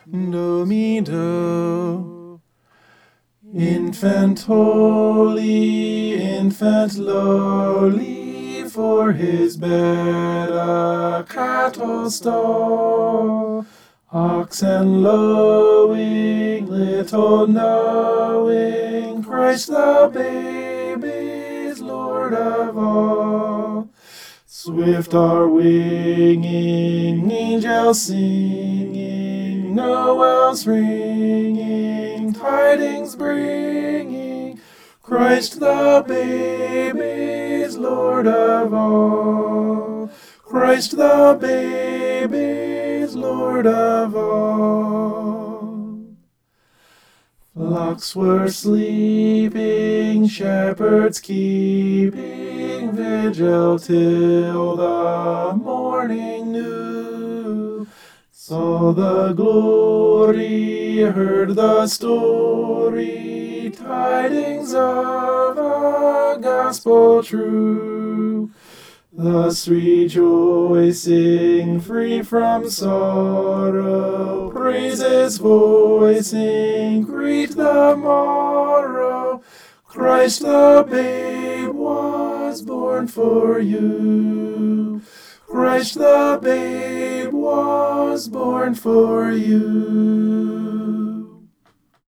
Do-mi-do. Infant holy, infant lowly, for his bed a cattle stall. Oxen lowing, little knowing, Christ the babe is Lord of all. Swift are winging, angels singing, Noel's ringing, tidings bringing, Christ the babe is Lord of all. Christ the babe is Lord of all. Flocks were sleeping, shepherds keeping vigil till the morning new. Saw the glory, heard the story, tidings of a gospel true. Thus rejoicing, free from sorrow, praises voicing, greet the morrow. Christ the babe was born for you. Christ the babe was born for you.